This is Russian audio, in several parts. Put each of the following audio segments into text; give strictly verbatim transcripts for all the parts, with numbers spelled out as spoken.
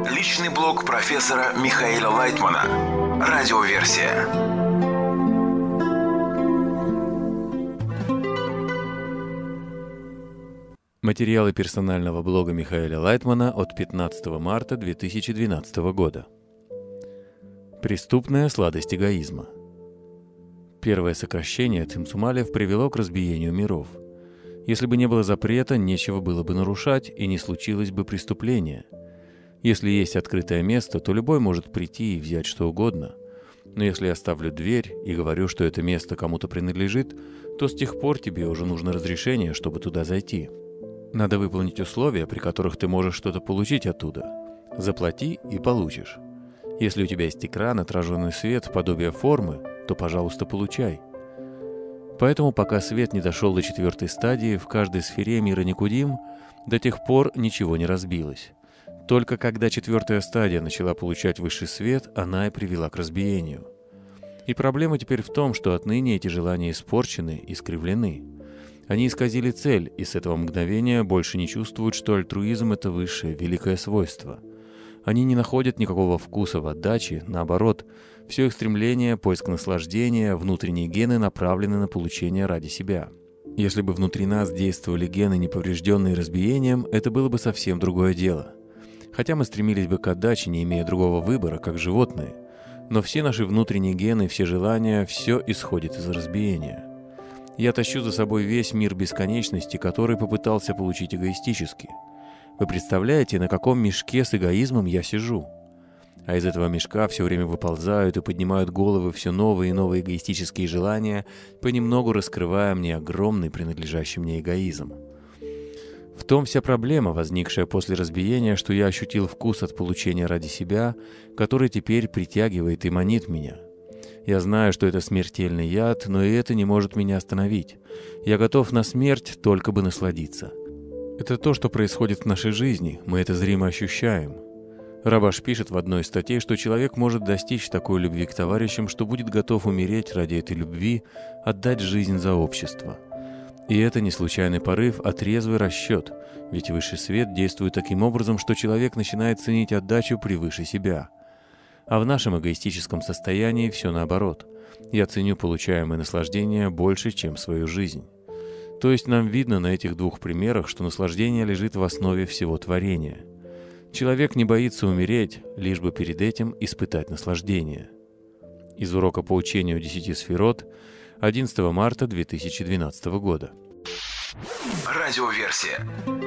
Личный блог профессора Михаила Лайтмана. Радиоверсия. Материалы персонального блога Михаила Лайтмана от пятнадцатого марта две тысячи двенадцатого года. Преступная сладость эгоизма. Первое сокращение Цимцумалев привело к разбиению миров. Если бы не было запрета, нечего было бы нарушать, и не случилось бы преступления. Если есть открытое место, то любой может прийти и взять что угодно. Но если я ставлю дверь и говорю, что это место кому-то принадлежит, то с тех пор тебе уже нужно разрешение, чтобы туда зайти. Надо выполнить условия, при которых ты можешь что-то получить оттуда. Заплати и получишь. Если у тебя есть экран, отраженный свет, подобие формы, то, пожалуйста, получай. Поэтому, пока свет не дошел до четвертой стадии, в каждой сфере мира Никудим, до тех пор ничего не разбилось. Только когда четвертая стадия начала получать высший свет, она и привела к разбиению. И проблема теперь в том, что отныне эти желания испорчены, искривлены. Они исказили цель, и с этого мгновения больше не чувствуют, что альтруизм — это высшее, великое свойство. Они не находят никакого вкуса в отдаче, наоборот, все их стремление, поиск наслаждения, внутренние гены направлены на получение ради себя. Если бы внутри нас действовали гены, не поврежденные разбиением, это было бы совсем другое дело. Хотя мы стремились бы к отдаче, не имея другого выбора, как животные, но все наши внутренние гены, все желания, все исходит из разбиения. Я тащу за собой весь мир бесконечности, который попытался получить эгоистически. Вы представляете, на каком мешке с эгоизмом я сижу? А из этого мешка все время выползают и поднимают головы все новые и новые эгоистические желания, понемногу раскрывая мне огромный принадлежащий мне эгоизм. В том вся проблема, возникшая после разбиения, что я ощутил вкус от получения ради себя, который теперь притягивает и манит меня. Я знаю, что это смертельный яд, но и это не может меня остановить. Я готов на смерть, только бы насладиться. Это то, что происходит в нашей жизни, мы это зримо ощущаем. Рабаш пишет в одной из статей, что человек может достичь такой любви к товарищам, что будет готов умереть ради этой любви, отдать жизнь за общество. И это не случайный порыв, а трезвый расчет, ведь высший свет действует таким образом, что человек начинает ценить отдачу превыше себя. А в нашем эгоистическом состоянии все наоборот. Я ценю получаемое наслаждение больше, чем свою жизнь. То есть нам видно на этих двух примерах, что наслаждение лежит в основе всего творения. Человек не боится умереть, лишь бы перед этим испытать наслаждение. Из урока по учению десяти сферот одиннадцатого марта две тысячи двенадцатого года. Радиоверсия.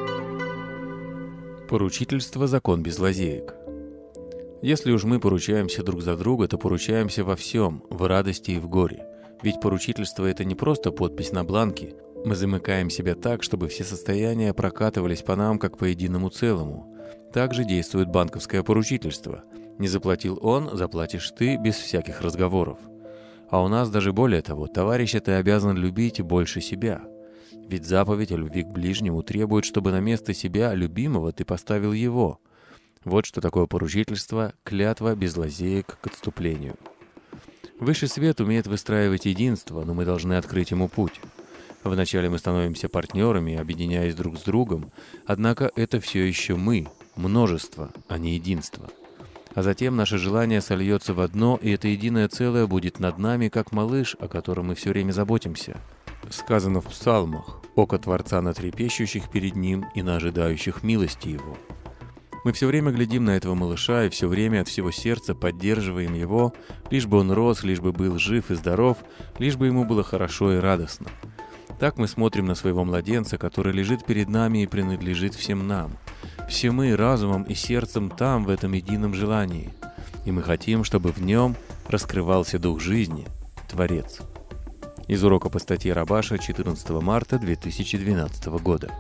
Поручительство — закон без лазеек. Если уж мы поручаемся друг за друга, то поручаемся во всем, в радости и в горе. Ведь поручительство — это не просто подпись на бланке. Мы замыкаем себя так, чтобы все состояния прокатывались по нам, как по единому целому. Так же действует банковское поручительство. Не заплатил он, заплатишь ты, без всяких разговоров. А у нас даже более того, товарища ты обязан любить больше себя. Ведь заповедь о любви к ближнему требует, чтобы на место себя, любимого, ты поставил его. Вот что такое поручительство, клятва без лазеек к отступлению. Высший свет умеет выстраивать единство, но мы должны открыть ему путь. Вначале мы становимся партнерами, объединяясь друг с другом, однако это все еще мы, множество, а не единство. А затем наше желание сольется в одно, и это единое целое будет над нами, как малыш, о котором мы все время заботимся. Сказано в псалмах: «Око Творца на трепещущих перед Ним и на ожидающих милости Его». Мы все время глядим на этого малыша и все время от всего сердца поддерживаем его, лишь бы он рос, лишь бы был жив и здоров, лишь бы ему было хорошо и радостно. Так мы смотрим на своего младенца, который лежит перед нами и принадлежит всем нам. Все мы разумом и сердцем там, в этом едином желании. И мы хотим, чтобы в нем раскрывался дух жизни, Творец. Из урока по статье Рабаша четырнадцатого марта две тысячи двенадцатого года.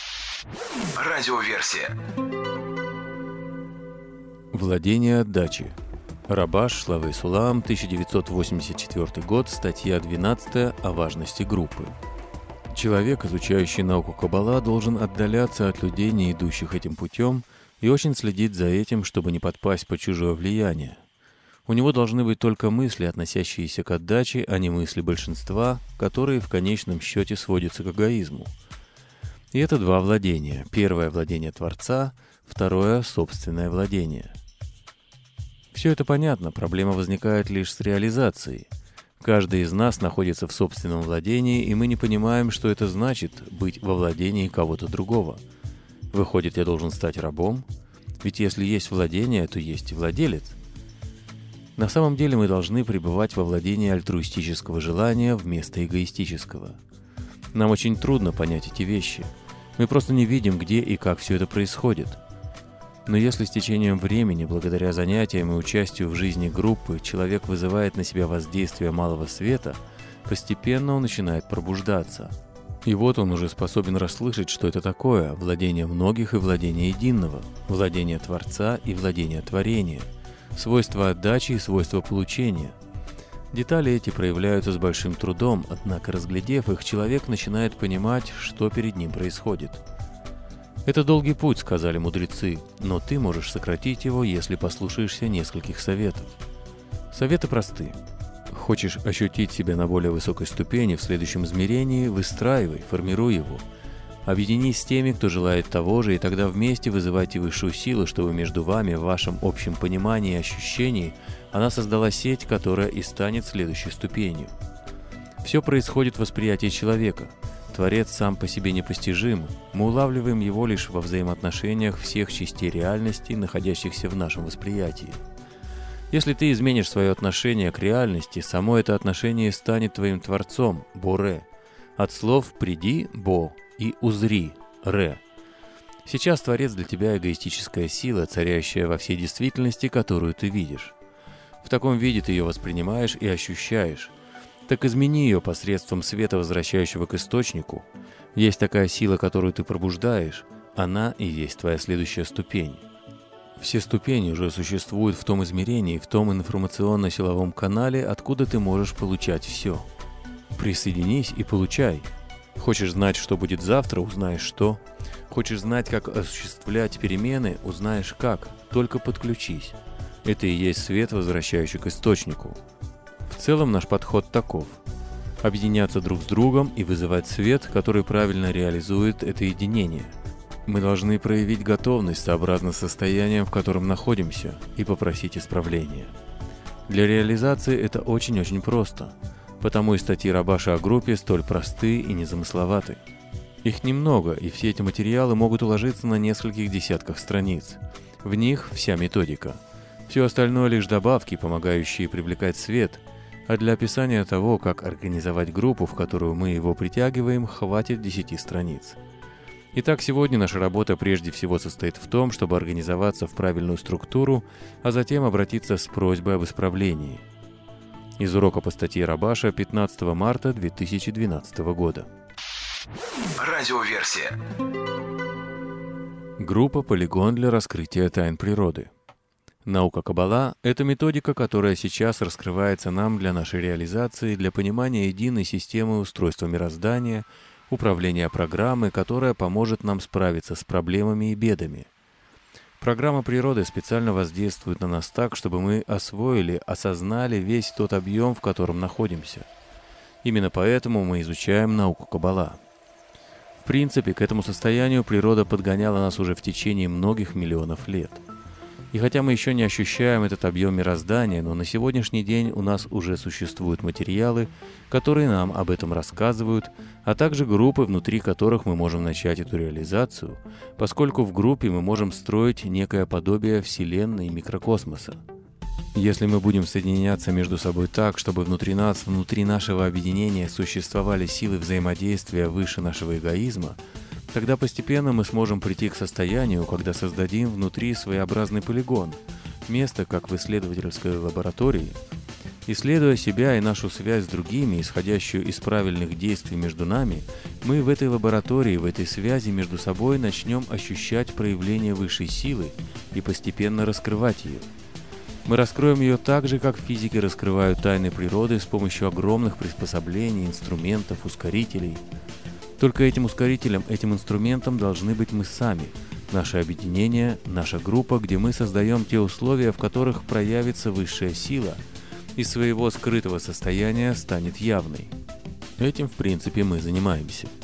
Радиоверсия. Владение отдачи. Рабаш, Шлавей Сулам, тысяча девятьсот восемьдесят четвёртый год, статья двенадцатая о важности группы. Человек, изучающий науку Каббала, должен отдаляться от людей, не идущих этим путем, и очень следить за этим, чтобы не подпасть под чужое влияние. У него должны быть только мысли, относящиеся к отдаче, а не мысли большинства, которые в конечном счете сводятся к эгоизму. И это два владения. Первое — владение Творца, второе — собственное владение. Все это понятно, проблема возникает лишь с реализацией. Каждый из нас находится в собственном владении, и мы не понимаем, что это значит быть во владении кого-то другого. Выходит, я должен стать рабом? Ведь если есть владение, то есть владелец. На самом деле мы должны пребывать во владении альтруистического желания вместо эгоистического. Нам очень трудно понять эти вещи. Мы просто не видим, где и как все это происходит. Но если с течением времени, благодаря занятиям и участию в жизни группы, человек вызывает на себя воздействие малого света, постепенно он начинает пробуждаться. И вот он уже способен расслышать, что это такое – владение многих и владение единого, владение Творца и владение творения, свойства отдачи и свойства получения. Детали эти проявляются с большим трудом, однако, разглядев их, человек начинает понимать, что перед ним происходит. «Это долгий путь», — сказали мудрецы, но ты можешь сократить его, если послушаешься нескольких советов. Советы просты. Хочешь ощутить себя на более высокой ступени в следующем измерении — выстраивай, формируй его. Объединись с теми, кто желает того же, и тогда вместе вызывайте высшую силу, чтобы между вами, в вашем общем понимании и ощущении, она создала сеть, которая и станет следующей ступенью. Все происходит в восприятии человека. Творец сам по себе непостижим, мы улавливаем его лишь во взаимоотношениях всех частей реальности, находящихся в нашем восприятии. Если ты изменишь свое отношение к реальности, само это отношение станет твоим Творцом, Боре. От слов «приди» — Бо и «узри» — Ре. Сейчас Творец для тебя эгоистическая сила, царящая во всей действительности, которую ты видишь. В таком виде ты ее воспринимаешь и ощущаешь. Так измени ее посредством света, возвращающего к источнику. Есть такая сила, которую ты пробуждаешь, она и есть твоя следующая ступень. Все ступени уже существуют в том измерении, в том информационно-силовом канале, откуда ты можешь получать все. Присоединись и получай. Хочешь знать, что будет завтра, узнаешь что. Хочешь знать, как осуществлять перемены, узнаешь как. Только подключись. Это и есть свет, возвращающий к источнику. В целом наш подход таков: объединяться друг с другом и вызывать свет, который правильно реализует это единение. Мы должны проявить готовность сообразно состоянием, в котором находимся, и попросить исправления. Для реализации это очень-очень просто, потому и статьи Рабаша о группе столь просты и незамысловаты. Их немного, и все эти материалы могут уложиться на нескольких десятках страниц. В них вся методика. Все остальное лишь добавки, помогающие привлекать свет, а для описания того, как организовать группу, в которую мы его притягиваем, хватит десяти страниц. Итак, сегодня наша работа прежде всего состоит в том, чтобы организоваться в правильную структуру, а затем обратиться с просьбой об исправлении. Из урока по статье Рабаша пятнадцатого марта две тысячи двенадцатого года. Радиоверсия. Группа «Полигон для раскрытия тайн природы». Наука Каббала — это методика, которая сейчас раскрывается нам для нашей реализации, для понимания единой системы устройства мироздания, управления программы, которая поможет нам справиться с проблемами и бедами. Программа природы специально воздействует на нас так, чтобы мы освоили, осознали весь тот объем, в котором находимся. Именно поэтому мы изучаем науку Каббала. В принципе, к этому состоянию природа подгоняла нас уже в течение многих миллионов лет. И хотя мы еще не ощущаем этот объем мироздания, но на сегодняшний день у нас уже существуют материалы, которые нам об этом рассказывают, а также группы, внутри которых мы можем начать эту реализацию, поскольку в группе мы можем строить некое подобие Вселенной и микрокосмоса. Если мы будем соединяться между собой так, чтобы внутри нас, внутри нашего объединения существовали силы взаимодействия выше нашего эгоизма, тогда постепенно мы сможем прийти к состоянию, когда создадим внутри своеобразный полигон, место, как в исследовательской лаборатории. Исследуя себя и нашу связь с другими, исходящую из правильных действий между нами, мы в этой лаборатории, в этой связи между собой начнем ощущать проявление высшей силы и постепенно раскрывать ее. Мы раскроем ее так же, как физики раскрывают тайны природы с помощью огромных приспособлений, инструментов, ускорителей. Только этим ускорителем, этим инструментом должны быть мы сами, наше объединение, наша группа, где мы создаем те условия, в которых проявится высшая сила, и своего скрытого состояния станет явной. Этим, в принципе, мы занимаемся.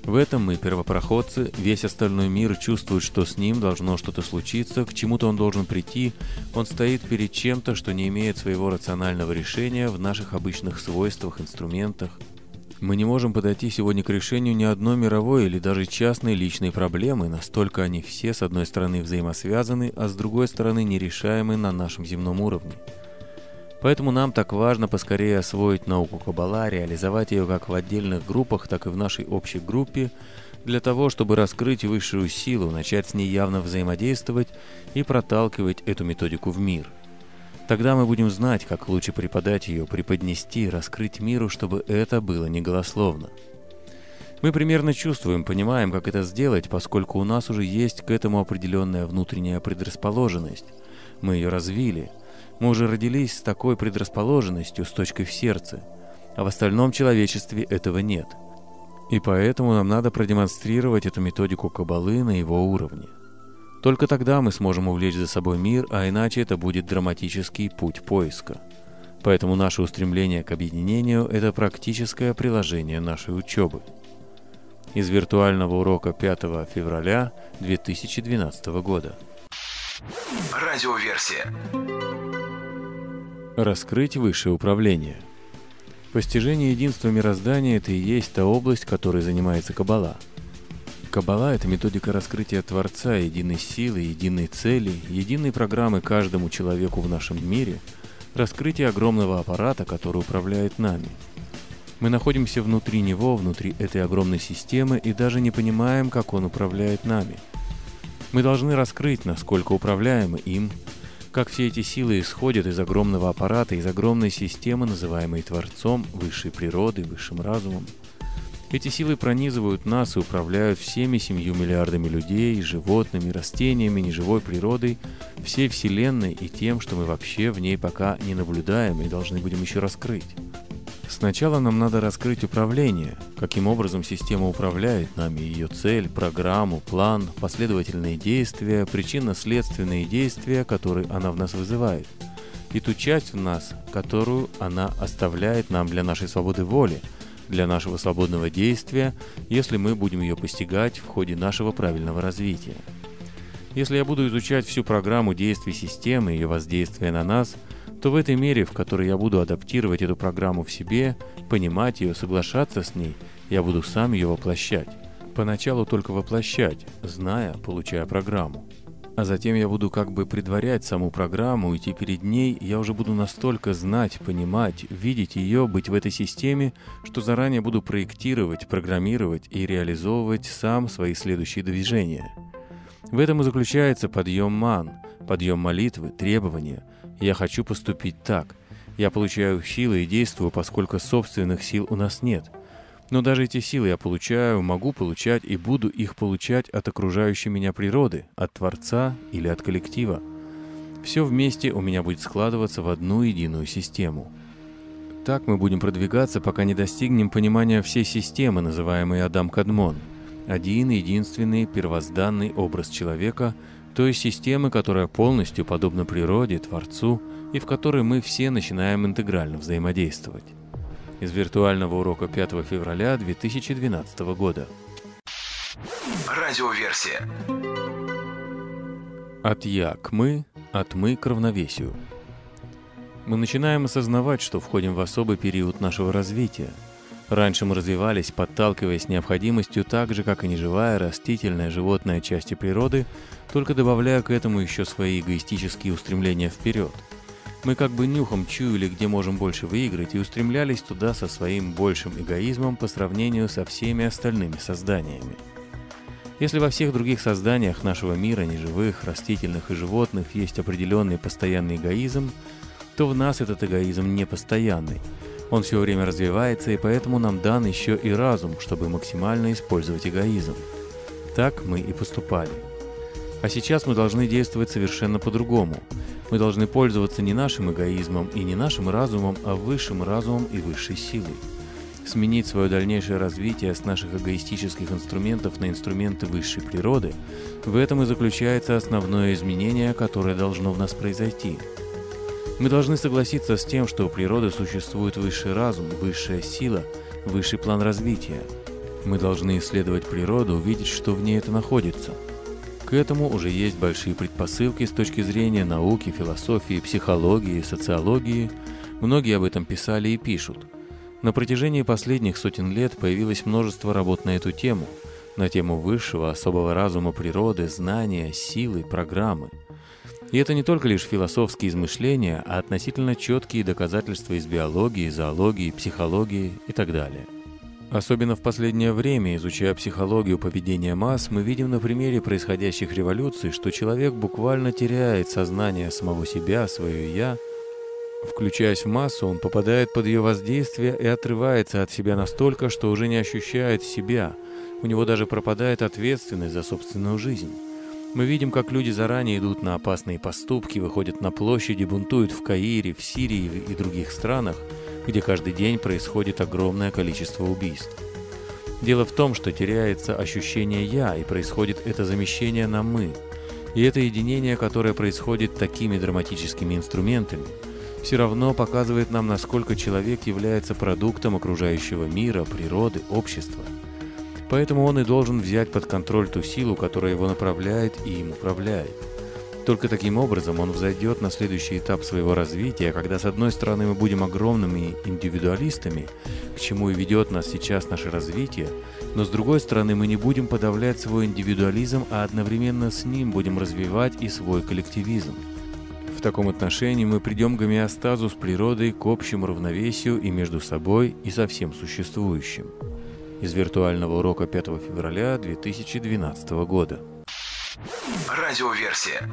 В этом мы первопроходцы, весь остальной мир чувствует, что с ним должно что-то случиться, к чему-то он должен прийти, он стоит перед чем-то, что не имеет своего рационального решения в наших обычных свойствах, инструментах. Мы не можем подойти сегодня к решению ни одной мировой или даже частной личной проблемы, настолько они все с одной стороны взаимосвязаны, а с другой стороны нерешаемы на нашем земном уровне. Поэтому нам так важно поскорее освоить науку Каббала, реализовать ее как в отдельных группах, так и в нашей общей группе, для того, чтобы раскрыть высшую силу, начать с ней явно взаимодействовать и проталкивать эту методику в мир. Тогда мы будем знать, как лучше преподать ее, преподнести, раскрыть миру, чтобы это было не голословно. Мы примерно чувствуем, понимаем, как это сделать, поскольку у нас уже есть к этому определенная внутренняя предрасположенность. Мы ее развили. Мы уже родились с такой предрасположенностью, с точкой в сердце, а в остальном человечестве этого нет. И поэтому нам надо продемонстрировать эту методику Каббалы на его уровне. Только тогда мы сможем увлечь за собой мир, а иначе это будет драматический путь поиска. Поэтому наше устремление к объединению – это практическое приложение нашей учебы. Из виртуального урока пятого февраля две тысячи двенадцатого года. Радиоверсия. Раскрыть высшее управление. Постижение единства мироздания – это и есть та область, которой занимается Каббала. Каббала – это методика раскрытия Творца, единой силы, единой цели, единой программы каждому человеку в нашем мире, раскрытие огромного аппарата, который управляет нами. Мы находимся внутри него, внутри этой огромной системы и даже не понимаем, как он управляет нами. Мы должны раскрыть, насколько управляемы им, как все эти силы исходят из огромного аппарата, из огромной системы, называемой Творцом, высшей природой, высшим разумом. Эти силы пронизывают нас и управляют всеми семью миллиардами людей, животными, растениями, неживой природой, всей Вселенной и тем, что мы вообще в ней пока не наблюдаем и должны будем еще раскрыть. Сначала нам надо раскрыть управление, каким образом система управляет нами, ее цель, программу, план, последовательные действия, причинно-следственные действия, которые она в нас вызывает, и ту часть в нас, которую она оставляет нам для нашей свободы воли, для нашего свободного действия, если мы будем ее постигать в ходе нашего правильного развития. Если я буду изучать всю программу действий системы и ее воздействия на нас, то в этой мере, в которой я буду адаптировать эту программу в себе, понимать ее, соглашаться с ней, я буду сам ее воплощать. Поначалу только воплощать, зная, получая программу. А затем я буду как бы предварять саму программу, идти перед ней, я уже буду настолько знать, понимать, видеть ее, быть в этой системе, что заранее буду проектировать, программировать и реализовывать сам свои следующие движения. В этом и заключается подъем ман, подъем молитвы, требования. Я хочу поступить так. Я получаю силы и действую, поскольку собственных сил у нас нет. Но даже эти силы я получаю, могу получать и буду их получать от окружающей меня природы, от Творца или от коллектива. Все вместе у меня будет складываться в одну единую систему. Так мы будем продвигаться, пока не достигнем понимания всей системы, называемой Адам Кадмон. Один, единственный, первозданный образ человека, той системы, которая полностью подобна природе, Творцу, и в которой мы все начинаем интегрально взаимодействовать. Из виртуального урока пятого февраля две тысячи двенадцатого года. Радиоверсия. От «я» к «мы», от «мы» к равновесию. Мы начинаем осознавать, что входим в особый период нашего развития. Раньше мы развивались, подталкиваясь необходимостью так же, как и неживая, растительная, животная части природы, только добавляя к этому еще свои эгоистические устремления вперед. Мы как бы нюхом чуяли, где можем больше выиграть, и устремлялись туда со своим большим эгоизмом по сравнению со всеми остальными созданиями. Если во всех других созданиях нашего мира, неживых, растительных и животных, есть определенный постоянный эгоизм, то в нас этот эгоизм не постоянный. Он все время развивается, и поэтому нам дан еще и разум, чтобы максимально использовать эгоизм. Так мы и поступали. А сейчас мы должны действовать совершенно по-другому. Мы должны пользоваться не нашим эгоизмом и не нашим разумом, а высшим разумом и высшей силой. Сменить свое дальнейшее развитие с наших эгоистических инструментов на инструменты высшей природы – в этом и заключается основное изменение, которое должно в нас произойти. Мы должны согласиться с тем, что у природы существует высший разум, высшая сила, высший план развития. Мы должны исследовать природу, увидеть, что в ней это находится. К этому уже есть большие предпосылки с точки зрения науки, философии, психологии, социологии. Многие об этом писали и пишут. На протяжении последних сотен лет появилось множество работ на эту тему, на тему высшего, особого разума природы, знания, силы, программы. И это не только лишь философские измышления, а относительно четкие доказательства из биологии, зоологии, психологии и так далее. Особенно в последнее время, изучая психологию поведения масс, мы видим на примере происходящих революций, что человек буквально теряет сознание самого себя, свое «я». Включаясь в массу, он попадает под ее воздействие и отрывается от себя настолько, что уже не ощущает себя. У него даже пропадает ответственность за собственную жизнь. Мы видим, как люди заранее идут на опасные поступки, выходят на площади, бунтуют в Каире, в Сирии и других странах, где каждый день происходит огромное количество убийств. Дело в том, что теряется ощущение «я», и происходит это замещение на «мы». И это единение, которое происходит такими драматическими инструментами, все равно показывает нам, насколько человек является продуктом окружающего мира, природы, общества. Поэтому он и должен взять под контроль ту силу, которая его направляет и им управляет. Только таким образом он взойдет на следующий этап своего развития, когда с одной стороны мы будем огромными индивидуалистами, к чему и ведет нас сейчас наше развитие, но с другой стороны мы не будем подавлять свой индивидуализм, а одновременно с ним будем развивать и свой коллективизм. В таком отношении мы придем к гомеостазу с природой, к общему равновесию и между собой, и со всем существующим. Из виртуального урока пятого февраля две тысячи двенадцатого года. Радиоверсия.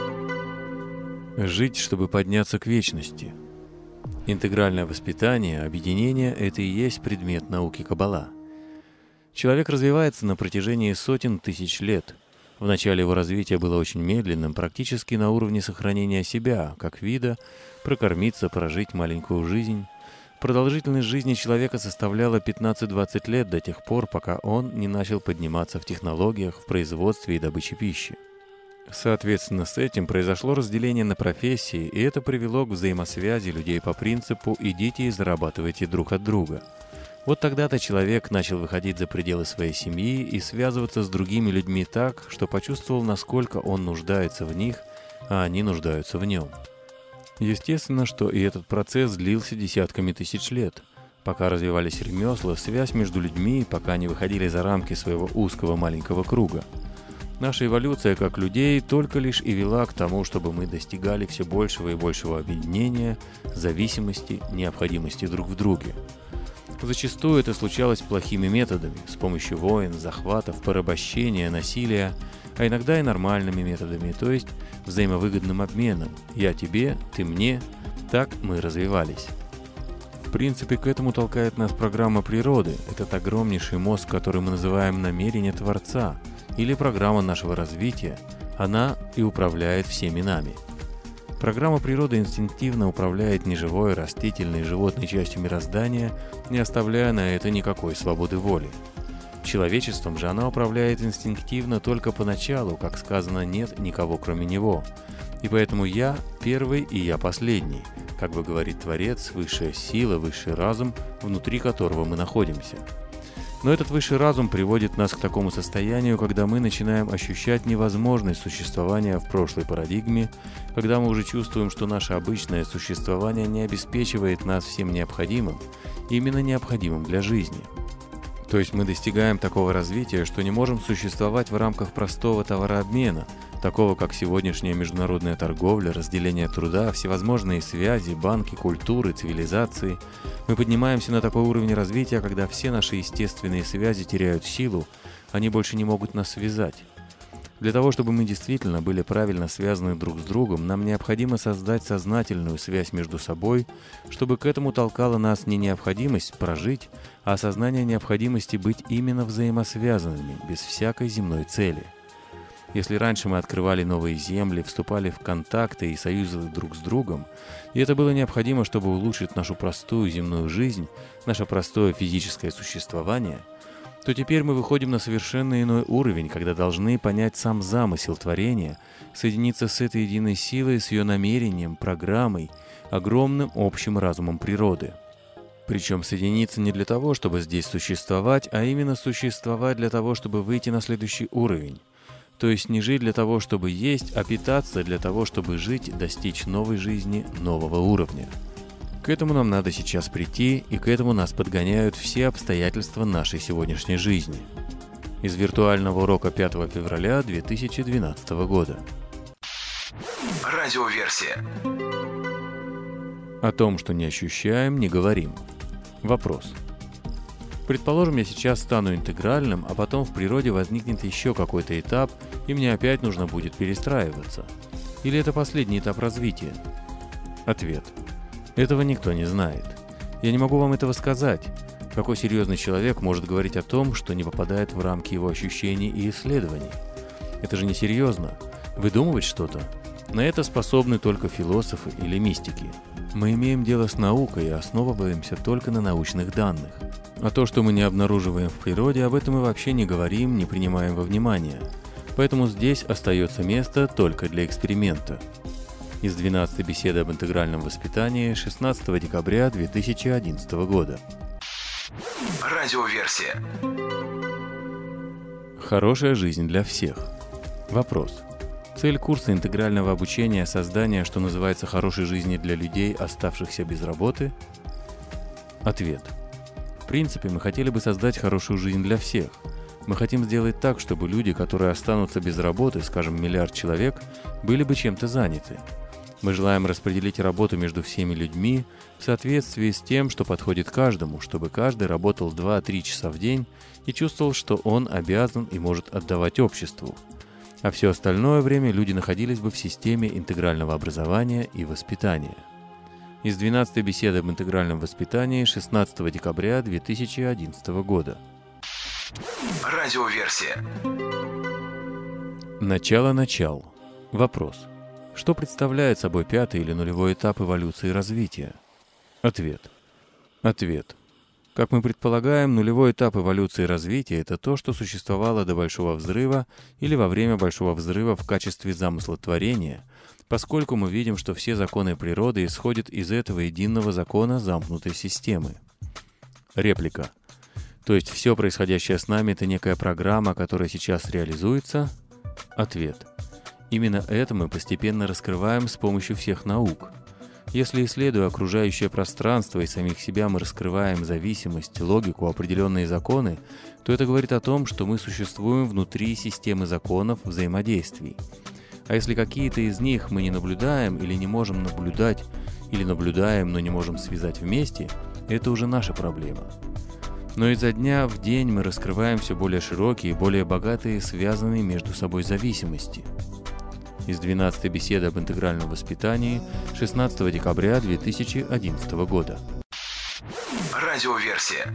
Жить, чтобы подняться к вечности. Интегральное воспитание, объединение – это и есть предмет науки Каббала. Человек развивается на протяжении сотен тысяч лет. В начале его развития было очень медленным, практически на уровне сохранения себя, как вида, прокормиться, прожить маленькую жизнь. Продолжительность жизни человека составляла пятнадцать-двадцать лет до тех пор, пока он не начал подниматься в технологиях, в производстве и добыче пищи. Соответственно, с этим произошло разделение на профессии, и это привело к взаимосвязи людей по принципу «идите и зарабатывайте друг от друга». Вот тогда-то человек начал выходить за пределы своей семьи и связываться с другими людьми так, что почувствовал, насколько он нуждается в них, а они нуждаются в нем. Естественно, что и этот процесс длился десятками тысяч лет. Пока развивались ремесла, связь между людьми, пока они выходили за рамки своего узкого маленького круга. Наша эволюция как людей только лишь и вела к тому, чтобы мы достигали все большего и большего объединения, зависимости, необходимости друг в друге. Зачастую это случалось плохими методами, с помощью войн, захватов, порабощения, насилия, а иногда и нормальными методами, то есть взаимовыгодным обменом. Я тебе, ты мне. Так мы развивались. В принципе, к этому толкает нас программа природы, этот огромнейший мозг, который мы называем намерение Творца, или программа нашего развития. Она и управляет всеми нами. Программа природы инстинктивно управляет неживой, растительной, животной частью мироздания, не оставляя на это никакой свободы воли. Человечеством же она управляет инстинктивно только поначалу, как сказано, нет никого кроме него. И поэтому я первый и я последний, как бы говорит Творец, высшая сила, высший разум, внутри которого мы находимся. Но этот высший разум приводит нас к такому состоянию, когда мы начинаем ощущать невозможность существования в прошлой парадигме, когда мы уже чувствуем, что наше обычное существование не обеспечивает нас всем необходимым, именно необходимым для жизни. То есть мы достигаем такого развития, что не можем существовать в рамках простого товарообмена, такого как сегодняшняя международная торговля, разделение труда, всевозможные связи, банки, культуры, цивилизации. Мы поднимаемся на такой уровень развития, когда все наши естественные связи теряют силу, они больше не могут нас связать. Для того, чтобы мы действительно были правильно связаны друг с другом, нам необходимо создать сознательную связь между собой, чтобы к этому толкала нас не необходимость прожить, а осознание необходимости быть именно взаимосвязанными, без всякой земной цели. Если раньше мы открывали новые земли, вступали в контакты и союзы друг с другом, и это было необходимо, чтобы улучшить нашу простую земную жизнь, наше простое физическое существование, то теперь мы выходим на совершенно иной уровень, когда должны понять сам замысел творения, соединиться с этой единой силой, с ее намерением, программой, огромным общим разумом природы. Причем соединиться не для того, чтобы здесь существовать, а именно существовать для того, чтобы выйти на следующий уровень. То есть не жить для того, чтобы есть, а питаться для того, чтобы жить, достичь новой жизни, нового уровня. К этому нам надо сейчас прийти, и к этому нас подгоняют все обстоятельства нашей сегодняшней жизни. Из виртуального урока пятого февраля две тысячи двенадцатого года. Радиоверсия. О том, что не ощущаем, не говорим. Вопрос. Предположим, я сейчас стану интегральным, а потом в природе возникнет еще какой-то этап, и мне опять нужно будет перестраиваться. Или это последний этап развития? Ответ. Этого никто не знает. Я не могу вам этого сказать. Какой серьезный человек может говорить о том, что не попадает в рамки его ощущений и исследований? Это же не серьезно. Выдумывать что-то? На это способны только философы или мистики. Мы имеем дело с наукой и основываемся только на научных данных. А то, что мы не обнаруживаем в природе, об этом мы вообще не говорим, не принимаем во внимание. Поэтому здесь остается место только для эксперимента. Из двенадцатой беседы об интегральном воспитании шестнадцатого декабря две тысячи одиннадцатого года. Радиоверсия. Хорошая жизнь для всех. Вопрос. Цель курса интегрального обучения – создание, что называется, хорошей жизни для людей, оставшихся без работы? Ответ. В принципе, мы хотели бы создать хорошую жизнь для всех. Мы хотим сделать так, чтобы люди, которые останутся без работы, скажем, миллиард человек, были бы чем-то заняты. Мы желаем распределить работу между всеми людьми в соответствии с тем, что подходит каждому, чтобы каждый работал два-три часа в день и чувствовал, что он обязан и может отдавать обществу. А все остальное время люди находились бы в системе интегрального образования и воспитания. Из двенадцатой беседы об интегральном воспитании шестнадцатого декабря две тысячи одиннадцатого года. Радиоверсия. Начало-начал. Вопрос. Что представляет собой пятый или нулевой этап эволюции и развития? Ответ. Ответ. Как мы предполагаем, нулевой этап эволюции и развития – это то, что существовало до Большого Взрыва или во время Большого Взрыва в качестве замысла творения, поскольку мы видим, что все законы природы исходят из этого единого закона замкнутой системы. Реплика. То есть все происходящее с нами – это некая программа, которая сейчас реализуется? Ответ. Именно это мы постепенно раскрываем с помощью всех наук. Если, исследуя окружающее пространство и самих себя, мы раскрываем зависимость, логику, определенные законы, то это говорит о том, что мы существуем внутри системы законов взаимодействий. А если какие-то из них мы не наблюдаем или не можем наблюдать, или наблюдаем, но не можем связать вместе, это уже наша проблема. Но изо дня в день мы раскрываем все более широкие, более богатые, связанные между собой зависимости. Из двенадцатой беседы об интегральном воспитании шестнадцатого декабря две тысячи одиннадцатого года. Радиоверсия.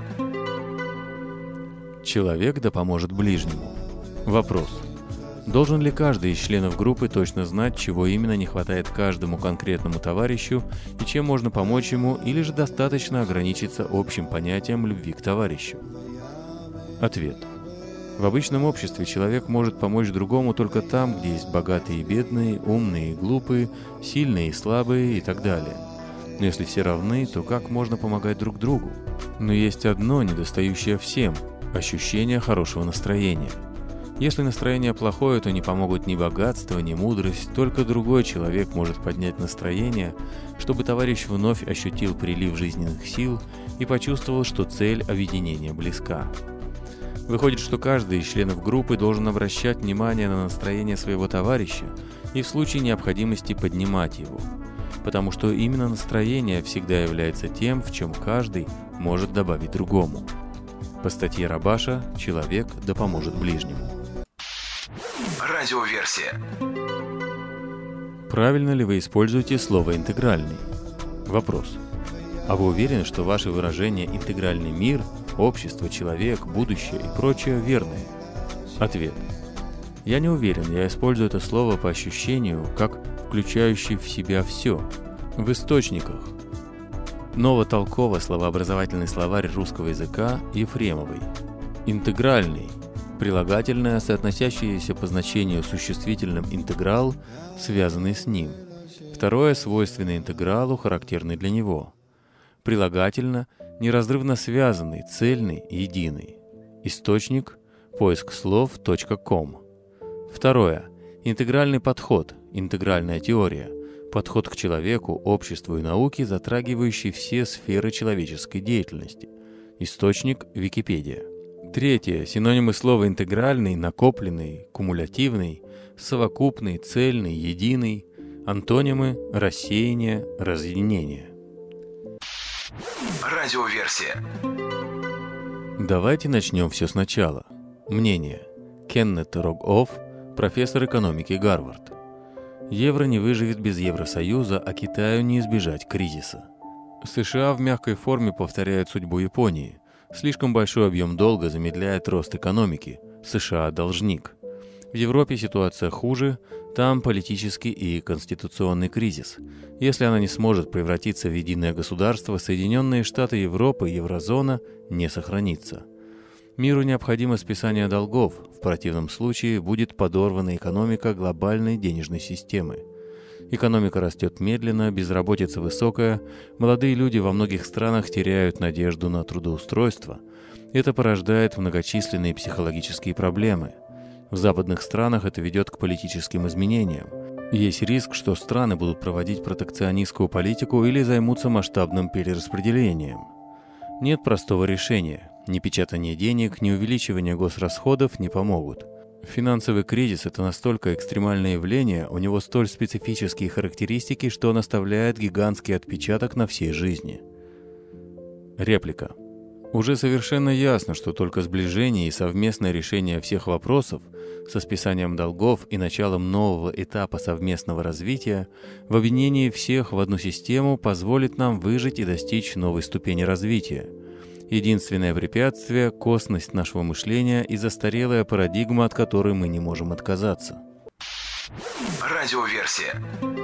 Человек да поможет ближнему. Вопрос. Должен ли каждый из членов группы точно знать, чего именно не хватает каждому конкретному товарищу и чем можно помочь ему, или же достаточно ограничиться общим понятием любви к товарищу? Ответ. В обычном обществе человек может помочь другому только там, где есть богатые и бедные, умные и глупые, сильные и слабые и так далее. Но если все равны, то как можно помогать друг другу? Но есть одно, недостающее всем – ощущение хорошего настроения. Если настроение плохое, то не помогут ни богатство, ни мудрость, только другой человек может поднять настроение, чтобы товарищ вновь ощутил прилив жизненных сил и почувствовал, что цель объединения близка. Выходит, что каждый из членов группы должен обращать внимание на настроение своего товарища и в случае необходимости поднимать его, потому что именно настроение всегда является тем, в чем каждый может добавить другому. По статье Рабаша «Человек да поможет ближнему». Радиоверсия. Правильно ли вы используете слово «интегральный»? Вопрос. А вы уверены, что ваши выражения «интегральный мир», «общество», «человек», «будущее» и прочее верные? Ответ. Я не уверен, я использую это слово по ощущению, как включающий в себя все. В источниках. Новотолково словообразовательный словарь русского языка Ефремовой. Интегральный. Прилагательное, соотносящееся по значению с существительным интеграл, связанный с ним. Второе свойственное интегралу, характерный для него. Прилагательно, неразрывно связанный, цельный и единый. Источник – поиск слов точка ком. Второе. Интегральный подход, интегральная теория, подход к человеку, обществу и науке, затрагивающий все сферы человеческой деятельности. Источник – Википедия. Третье. Синонимы слова интегральный, накопленный, кумулятивный, совокупный, цельный, единый. Антонимы – рассеяние, разъединение. Радиоверсия. Давайте начнем все сначала. Мнение. Кеннет Рог-Офф, профессор экономики Гарвард. Евро не выживет без Евросоюза, а Китаю не избежать кризиса. США в мягкой форме повторяют судьбу Японии. Слишком большой объем долга замедляет рост экономики. США – должник. В Европе ситуация хуже, там политический и конституционный кризис. Если она не сможет превратиться в единое государство, Соединенные Штаты Европы и Еврозона не сохранится. Миру необходимо списание долгов, в противном случае будет подорвана экономика глобальной денежной системы. Экономика растет медленно, безработица высокая, молодые люди во многих странах теряют надежду на трудоустройство. Это порождает многочисленные психологические проблемы. В западных странах это ведет к политическим изменениям. Есть риск, что страны будут проводить протекционистскую политику или займутся масштабным перераспределением. Нет простого решения. Ни печатание денег, ни увеличивание госрасходов не помогут. Финансовый кризис – это настолько экстремальное явление, у него столь специфические характеристики, что он оставляет гигантский отпечаток на всей жизни. Реплика. Уже совершенно ясно, что только сближение и совместное решение всех вопросов со списанием долгов и началом нового этапа совместного развития в объединении всех в одну систему позволит нам выжить и достичь новой ступени развития. Единственное препятствие – косность нашего мышления и застарелая парадигма, от которой мы не можем отказаться. Радиоверсия.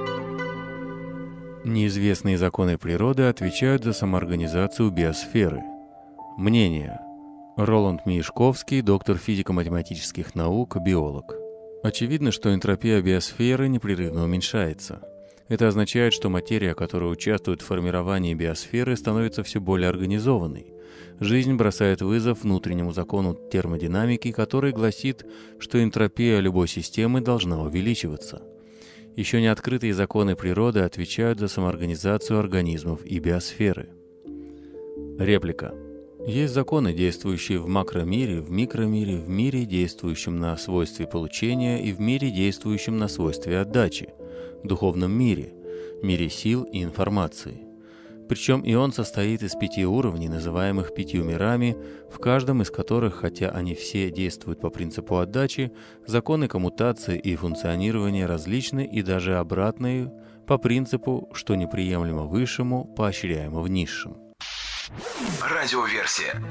Неизвестные законы природы отвечают за самоорганизацию биосферы. Мнение. Роланд Миешковский, доктор физико-математических наук, биолог. Очевидно, что энтропия биосферы непрерывно уменьшается. Это означает, что материя, которая участвует в формировании биосферы, становится все более организованной. Жизнь бросает вызов внутреннему закону термодинамики, который гласит, что энтропия любой системы должна увеличиваться. Еще не открытые законы природы отвечают за самоорганизацию организмов и биосферы. Реплика. Есть законы, действующие в макромире, в микромире, в мире, действующем на свойстве получения, и в мире, действующем на свойстве отдачи, в духовном мире, мире сил и информации. Причем и он состоит из пяти уровней, называемых пятью мирами, в каждом из которых, хотя они все действуют по принципу отдачи, законы коммутации и функционирования различны и даже обратные по принципу, что неприемлемо высшему, поощряемо в низшем. Радиоверсия.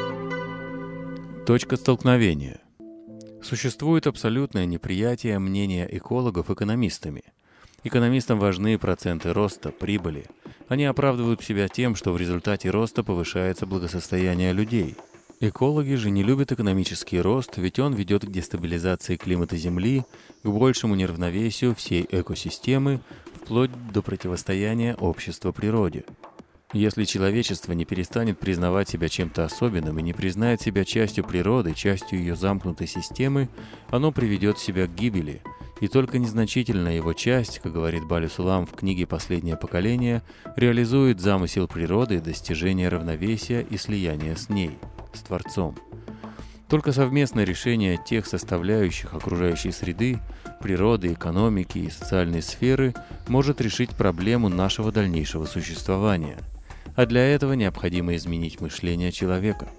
Точка столкновения. Существует абсолютное неприятие мнения экологов экономистами. Экономистам важны проценты роста, прибыли. Они оправдывают себя тем, что в результате роста повышается благосостояние людей. Экологи же не любят экономический рост, ведь он ведет к дестабилизации климата Земли, к большему неравновесию всей экосистемы, вплоть до противостояния общества природе. Если человечество не перестанет признавать себя чем-то особенным и не признает себя частью природы, частью ее замкнутой системы, оно приведет себя к гибели. И только незначительная его часть, как говорит Балю-Сулам в книге «Последнее поколение», реализует замысел природы достижения равновесия и слияния с ней, с Творцом. Только совместное решение тех составляющих окружающей среды, природы, экономики и социальной сферы может решить проблему нашего дальнейшего существования. А для этого необходимо изменить мышление человека.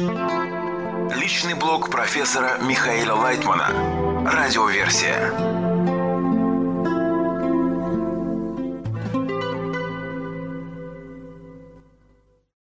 Личный блог профессора Михаила Лайтмана. Радиоверсия.